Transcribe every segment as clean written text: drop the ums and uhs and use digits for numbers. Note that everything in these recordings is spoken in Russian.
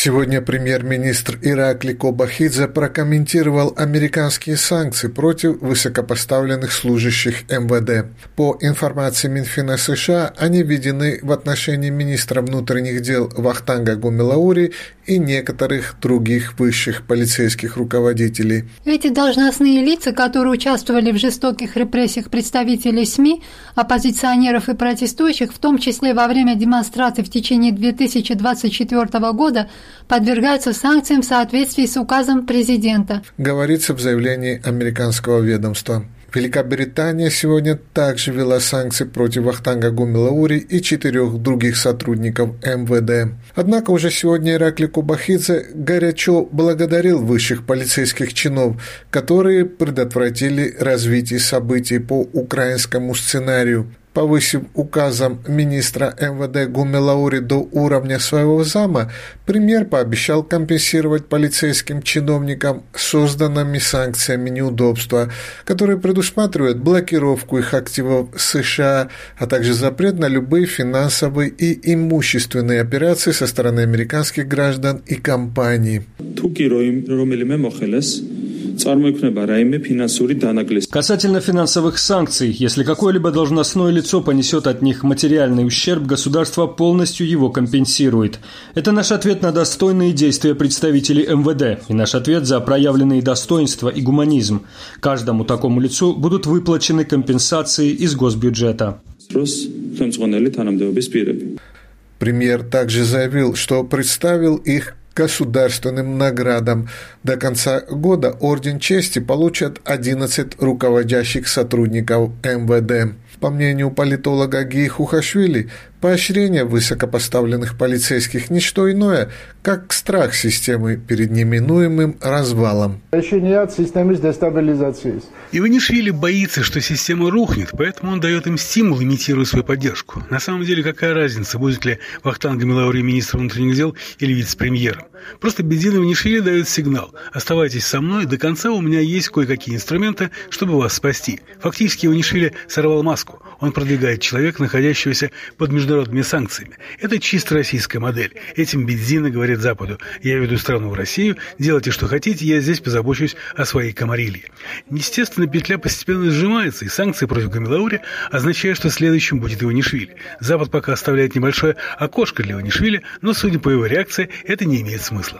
Сегодня премьер-министр Иракли Кобахидзе прокомментировал американские санкции против высокопоставленных служащих МВД. По информации Минфина США, они введены в отношении министра внутренних дел Вахтанга Гумилаури и некоторых других высших полицейских руководителей. Эти должностные лица, которые участвовали в жестоких репрессиях представителей СМИ, оппозиционеров и протестующих, в том числе во время демонстраций в течение 2024 года, подвергаются санкциям в соответствии с указом президента, говорится в заявлении американского ведомства. Великобритания сегодня также ввела санкции против Вахтанга Гумилаури и 4 других сотрудников МВД. Однако уже сегодня Иракли Кобахидзе горячо благодарил высших полицейских чинов, которые предотвратили развитие событий по украинскому сценарию. Повысив указом министра МВД Гумилаури до уровня своего зама, премьер пообещал компенсировать полицейским чиновникам созданными санкциями неудобства, которые предусматривают блокировку их активов США, а также запрет на любые финансовые и имущественные операции со стороны американских граждан и компаний. Касательно финансовых санкций, если какое-либо должностное лицо понесет от них материальный ущерб, государство полностью его компенсирует. Это наш ответ на достойные действия представителей МВД и наш ответ за проявленные достоинства и гуманизм. Каждому такому лицу будут выплачены компенсации из госбюджета. Премьер также заявил, что представил их государственным наградам. До конца года Орден Чести получат 11 руководящих сотрудников МВД. По мнению политолога Гии Хухашвили, поощрение высокопоставленных полицейских – не что иное, как страх системы перед неминуемым развалом. Иванишвили боится, что система рухнет, поэтому он дает им стимул, имитируя свою поддержку. На самом деле, какая разница, будет ли Вахтанг Гумилаури министром внутренних дел или вице-премьером? Просто Бедин Иванишвили дает сигнал: оставайтесь со мной, до конца у меня есть кое-какие инструменты, чтобы вас спасти. Фактически Иванишвили сорвал маску. Он продвигает человека, находящегося под международными санкциями. Это чисто российская модель. Этим Бедзина говорит Западу: я веду страну в Россию, делайте, что хотите, я здесь позабочусь о своей Камарилье. Естественно, петля постепенно сжимается, и санкции против Гумилаури означают, что следующим будет Иванишвили. Запад пока оставляет небольшое окошко для Иванишвили, но, судя по его реакции, это не имеет смысла.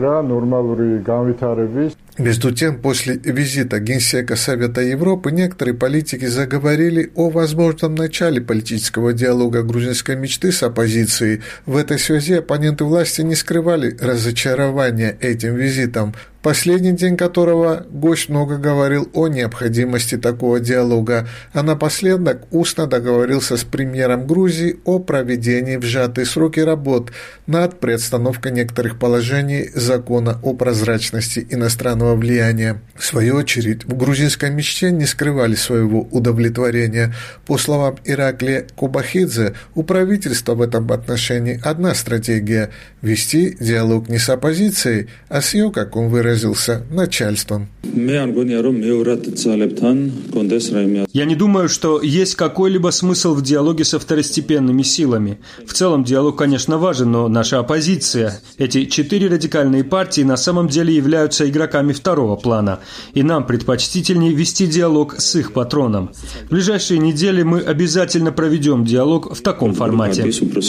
Между тем, после визита Генсека Совета Европы некоторые политики заговорили о возможном начале политического диалога грузинской мечты с оппозицией. В этой связи оппоненты власти не скрывали разочарования этим визитом, последний день которого гость много говорил о необходимости такого диалога, а напоследок устно договорился с премьером Грузии о проведении в сжатые сроки работ над приостановкой некоторых положений закона о прозрачности иностранного влияния. В свою очередь, в грузинской мечте не скрывали своего удовлетворения. По словам Иракли Кобахидзе, у правительства в этом отношении одна стратегия – вести диалог не с оппозицией, а с ее, как он выразился, начальством. Я не думаю, что есть какой-либо смысл в диалоге со второстепенными силами. В целом диалог, конечно, важен, но наша оппозиция, эти 4 радикальные партии на самом деле являются игроками второго плана, и нам предпочтительнее вести диалог с их патроном. В ближайшие недели мы обязательно проведем диалог в таком формате.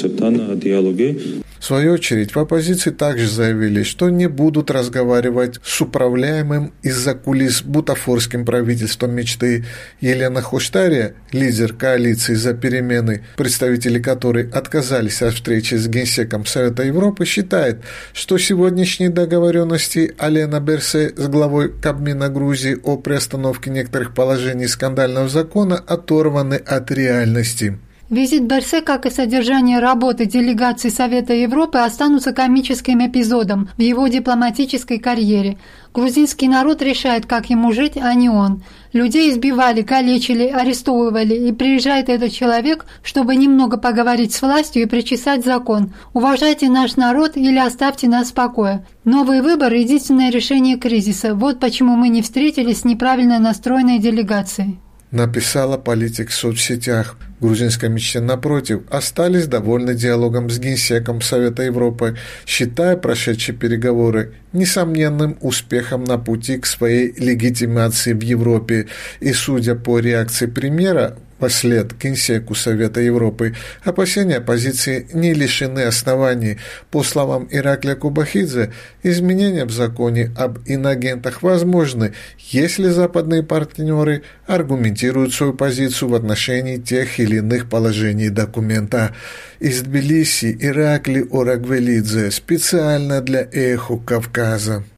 В свою очередь, в оппозиции также заявили, что не будут разговаривать с управляемым из-за кулис бутафорским правительством мечты. Елена Хоштария, лидер коалиции «За перемены», представители которой отказались от встречи с Генсеком Совета Европы, считает, что сегодняшние договоренности Алена Берсе с главой Кабмина Грузии о приостановке некоторых положений скандального закона оторваны от реальности. Визит Берсе, как и содержание работы делегации Совета Европы, останутся комическим эпизодом в его дипломатической карьере. Грузинский народ решает, как ему жить, а не он. Людей избивали, калечили, арестовывали, и приезжает этот человек, чтобы немного поговорить с властью и причесать закон. Уважайте наш народ или оставьте нас в покое. Новый выбор – единственное решение кризиса. Вот почему мы не встретились с неправильно настроенной делегацией. написала политик в соцсетях. Грузинской мечте, напротив, остались довольны диалогом с Генсеком Совета Европы, считая прошедшие переговоры несомненным успехом на пути к своей легитимации в Европе. И, судя по реакции премьера вслед Генсеку Совета Европы, опасения оппозиции не лишены оснований. По словам Ираклия Кубахидзе, изменения в законе об инагентах возможны, если западные партнеры аргументируют свою позицию в отношении тех или иных положений документа. Из Тбилиси Ираклий Орагвелидзе специально для «Эхо Кавказа».